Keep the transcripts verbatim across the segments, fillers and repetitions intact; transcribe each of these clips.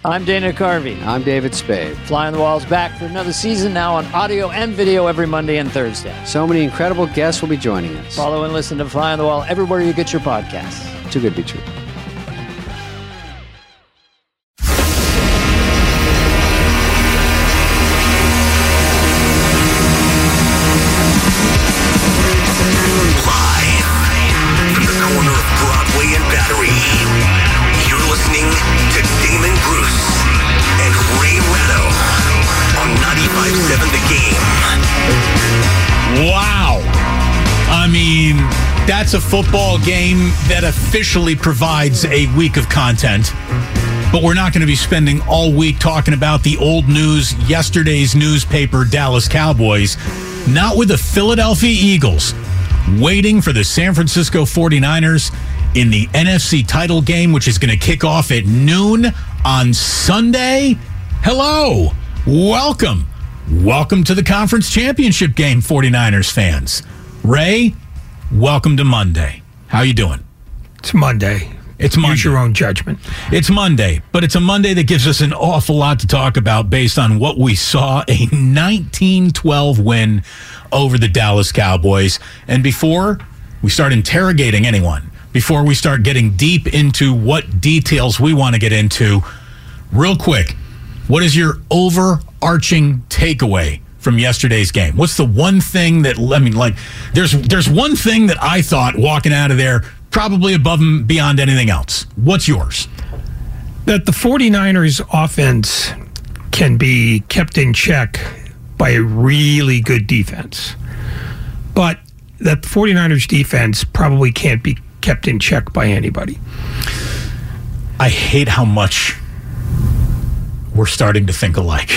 I'm Dana Carvey. I'm David Spade. Fly on the Wall's back for another season, now on audio and video every Monday and Thursday. So many incredible guests will be joining us. Follow and listen to Fly on the Wall everywhere you get your podcasts. Too good to be true. That's a football game that officially provides a week of content. But we're not going to be spending all week talking about the old news, yesterday's newspaper, Dallas Cowboys. Not with the Philadelphia Eagles, waiting for the San Francisco forty-niners in the N F C title game, which is going to kick off at noon on Sunday. Hello. Welcome. Welcome to the conference championship game, forty-niners fans. Ray, welcome to Monday. How you doing? It's Monday. It's Monday. Use your own judgment. It's Monday, but it's a Monday that gives us an awful lot to talk about based on what we saw, a nineteen twelve win over the Dallas Cowboys. And before we start interrogating anyone, before we start getting deep into what details we want to get into, real quick, what is your overarching takeaway from yesterday's game? What's the one thing that, I mean, like, there's there's one thing that I thought walking out of there, probably above and beyond anything else. What's yours? That the forty-niners offense can be kept in check by a really good defense. But that the forty-niners defense probably can't be kept in check by anybody. I hate how much we're starting to think alike.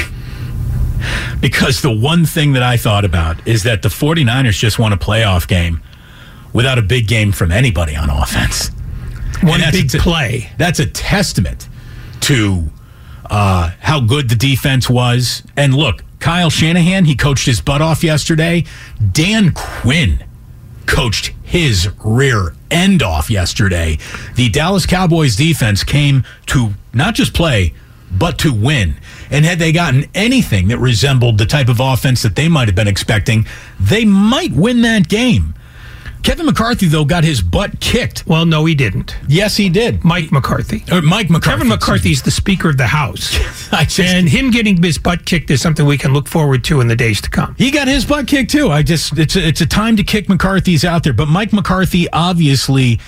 Because the one thing that I thought about is that the forty-niners just won a playoff game without a big game from anybody on offense. One big t- play. That's a testament to uh, how good the defense was. And look, Kyle Shanahan, he coached his butt off yesterday. Dan Quinn coached his rear end off yesterday. The Dallas Cowboys defense came to not just play, but to win. And had they gotten anything that resembled the type of offense that they might have been expecting, they might win that game. Kevin McCarthy, though, got his butt kicked. Well, no, he didn't. Yes, he did. Mike McCarthy. Or Mike McCarthy. Kevin McCarthy's the Speaker of the House. I just, and him getting his butt kicked is something we can look forward to in the days to come. He got his butt kicked, too. I just It's a, it's a time to kick McCarthy's out there. But Mike McCarthy obviously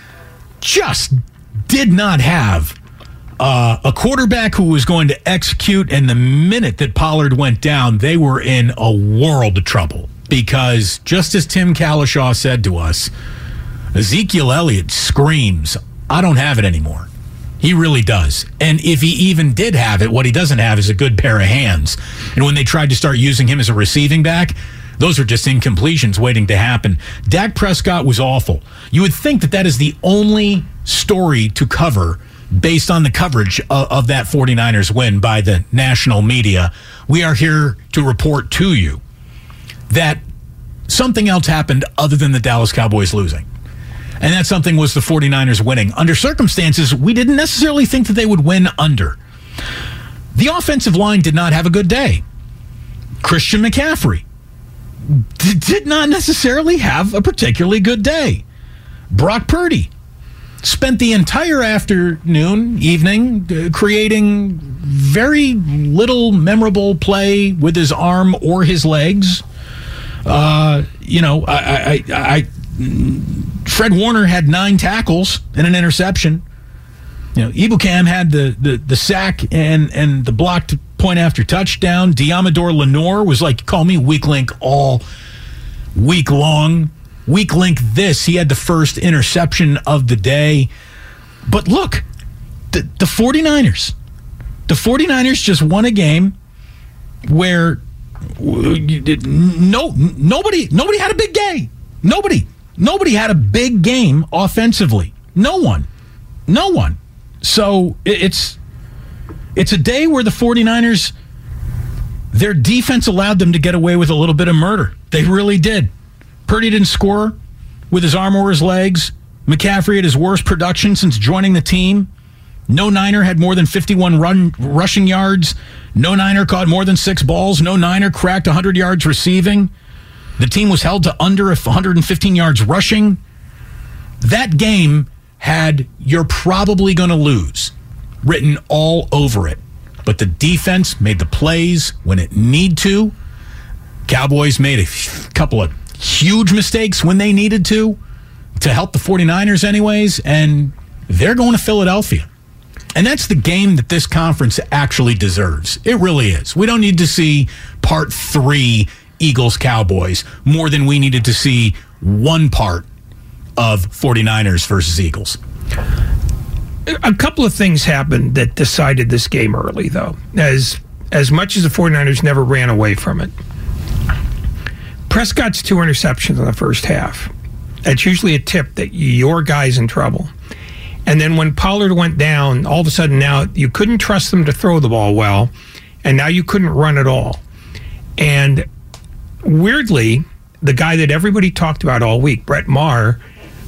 just did not have Uh, a quarterback who was going to execute, and the minute that Pollard went down, they were in a world of trouble. Because just as Tim Kalishaw said to us, Ezekiel Elliott screams, I don't have it anymore. He really does. And if he even did have it, what he doesn't have is a good pair of hands. And when they tried to start using him as a receiving back, those are just incompletions waiting to happen. Dak Prescott was awful. You would think that that is the only story to cover based on the coverage of, of that forty-niners win by the national media. We are here to report to you that something else happened other than the Dallas Cowboys losing. And that something was the forty-niners winning under circumstances we didn't necessarily think that they would win under. The offensive line did not have a good day. Christian McCaffrey d- did not necessarily have a particularly good day. Brock Purdy spent the entire afternoon, evening, uh, creating very little memorable play with his arm or his legs. Uh, you know, I, I, I, Fred Warner had nine tackles and an interception. You know, Ibukam had the, the, the sack and, and the blocked point after touchdown. Diamador Lenore was like, call me weak link all week long. Weak link this. He had the first interception of the day. But look, the, the forty-niners. The forty-niners just won a game where no nobody nobody had a big game. Nobody. Nobody had a big game offensively. No one. No one. So it's it's a day where the forty-niners, their defense allowed them to get away with a little bit of murder. They really did. Purdy didn't score with his arm or his legs. McCaffrey had his worst production since joining the team. No Niner had more than fifty-one run rushing yards. No Niner caught more than six balls. No Niner cracked one hundred yards receiving. The team was held to under one hundred fifteen yards rushing. That game had "you're probably going to lose" written all over it. But the defense made the plays when it need to. Cowboys made a couple of huge mistakes when they needed to, to help the 49ers anyways, and they're going to Philadelphia. And that's the game that this conference actually deserves. It really is. We don't need to see part three Eagles-Cowboys more than we needed to see one part of 49ers versus Eagles. A couple of things happened that decided this game early, though. As as much as the 49ers never ran away from it. Prescott's two interceptions in the first half. That's usually a tip that your guy's in trouble. And then when Pollard went down, all of a sudden now you couldn't trust them to throw the ball well, and now you couldn't run at all. And weirdly, the guy that everybody talked about all week, Brett Maher,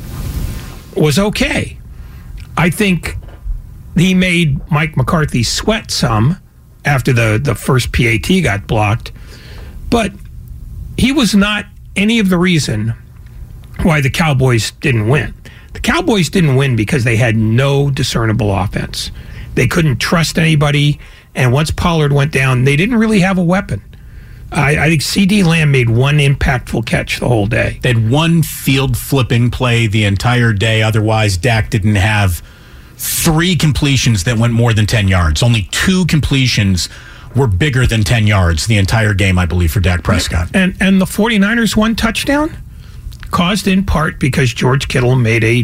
was okay. I think he made Mike McCarthy sweat some after the, the first P A T got blocked, but he was not any of the reason why the Cowboys didn't win. The Cowboys didn't win because they had no discernible offense. They couldn't trust anybody, and once Pollard went down, they didn't really have a weapon. I, I think C D Lamb made one impactful catch the whole day. They had one field flipping play the entire day. Otherwise, Dak didn't have three completions that went more than ten yards. Only two completions were bigger than ten yards the entire game, I believe, for Dak Prescott. And and the 49ers one touchdown caused in part because George Kittle made a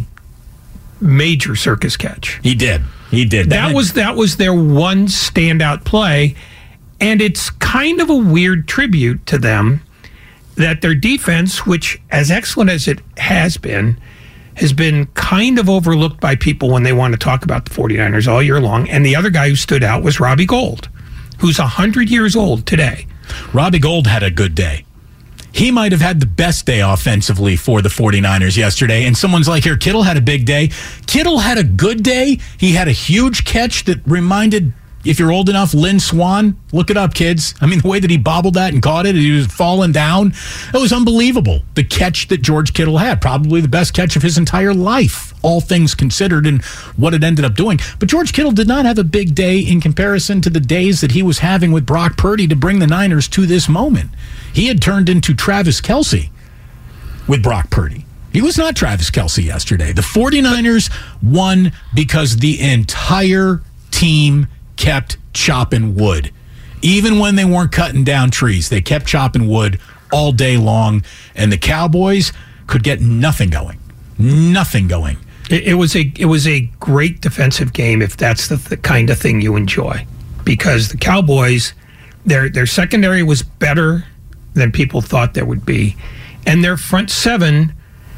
major circus catch. He did. He did. That, that was that was their one standout play. And it's kind of a weird tribute to them that their defense, which as excellent as it has been, has been kind of overlooked by people when they want to talk about the 49ers all year long. And the other guy who stood out was Robbie Gould, who's one hundred years old today. Robbie Gould had a good day. He might have had the best day offensively for the 49ers yesterday. And someone's like, here, Kittle had a big day. Kittle had a good day. He had a huge catch that reminded, if you're old enough, Lynn Swan. Look it up, kids. I mean, the way that he bobbled that and caught it, he was falling down. It was unbelievable. The catch that George Kittle had, probably the best catch of his entire life, all things considered, and what it ended up doing. But George Kittle did not have a big day in comparison to the days that he was having with Brock Purdy to bring the Niners to this moment. He had turned into Travis Kelce with Brock Purdy. He was not Travis Kelce yesterday. The 49ers won because the entire team kept chopping wood. Even when they weren't cutting down trees, they kept chopping wood all day long, and the Cowboys could get nothing going. Nothing going. It, it was a it was a great defensive game if that's the, the kind of thing you enjoy. Because the Cowboys, their their secondary was better than people thought there would be. And their front seven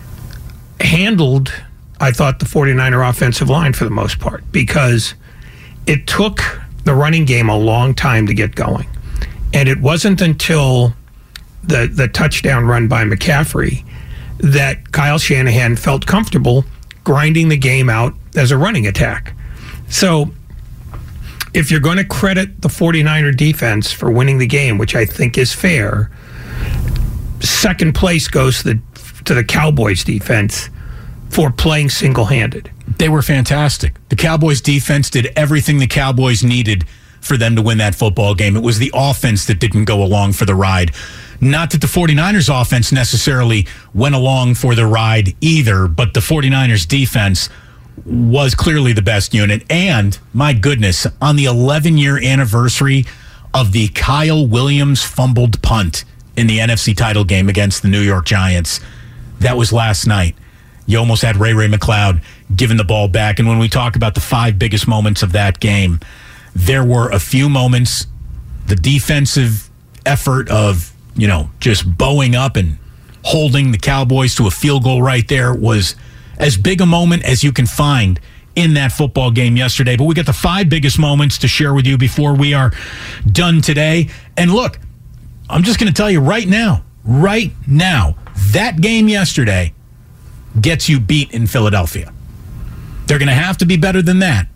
handled, I thought, the 49er offensive line for the most part, because it took the running game a long time to get going. And it wasn't until the the touchdown run by McCaffrey that Kyle Shanahan felt comfortable grinding the game out as a running attack. So if you're going to credit the 49er defense for winning the game, which I think is fair, second place goes to the, to the Cowboys defense for playing single-handed. They were fantastic. The Cowboys defense did everything the Cowboys needed for them to win that football game. It was the offense that didn't go along for the ride. Not that the 49ers offense necessarily went along for the ride either, but the 49ers defense was clearly the best unit. And, my goodness, on the eleven-year anniversary of the Kyle Williams fumbled punt in the N F C title game against the New York Giants, that was last night. You almost had Ray Ray McCloud giving the ball back. And when we talk about the five biggest moments of that game, there were a few moments, the defensive effort of, you know, just bowing up and holding the Cowboys to a field goal right there was as big a moment as you can find in that football game yesterday. But we got the five biggest moments to share with you before we are done today. And look, I'm just going to tell you right now, right now, that game yesterday gets you beat in Philadelphia. They're going to have to be better than that.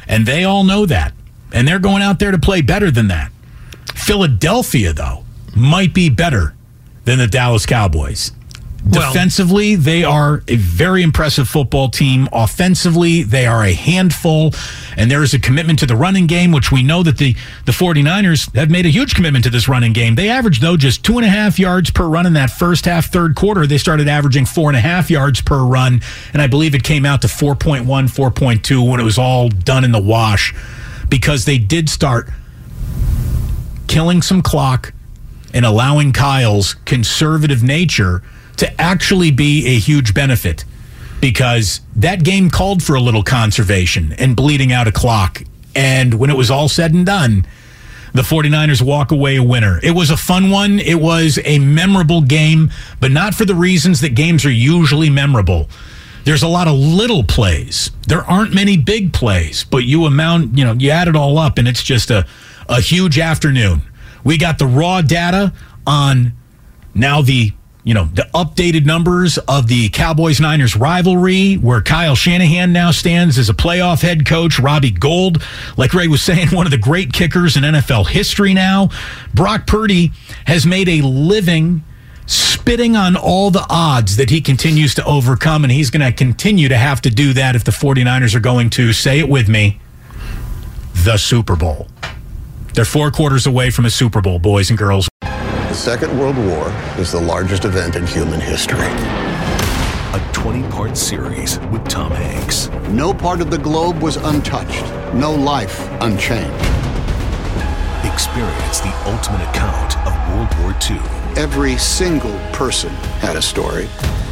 And they all know that. And they're going out there to play better than that. Philadelphia, though, might be better than the Dallas Cowboys. Well, defensively, they are a very impressive football team. Offensively, they are a handful. And there is a commitment to the running game, which we know that the, the 49ers have made a huge commitment to this running game. They averaged, though, just two and a half yards per run in that first half, third quarter. They started averaging four and a half yards per run. And I believe it came out to four point one, four point two when it was all done in the wash, because they did start killing some clock and allowing Kyle's conservative nature to actually be a huge benefit, because that game called for a little conservation and bleeding out a clock. And when it was all said and done, the 49ers walk away a winner. It was a fun one. It was a memorable game, but not for the reasons that games are usually memorable. There's a lot of little plays. There aren't many big plays, but you amount, you know, you add it all up, and it's just a, a huge afternoon. We got the raw data on now the You know, the updated numbers of the Cowboys-Niners rivalry, where Kyle Shanahan now stands as a playoff head coach. Robbie Gould, like Ray was saying, one of the great kickers in N F L history now. Brock Purdy has made a living spitting on all the odds that he continues to overcome, and he's going to continue to have to do that if the 49ers are going to, say it with me, the Super Bowl. They're four quarters away from a Super Bowl, boys and girls. The Second World War is the largest event in human history. A twenty-part series with Tom Hanks. No part of the globe was untouched. No life unchanged. Experience the ultimate account of World War Two. Every single person had a story.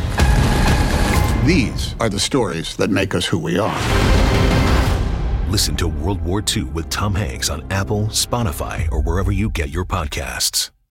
These are the stories that make us who we are. Listen to World War Two with Tom Hanks on Apple, Spotify, or wherever you get your podcasts.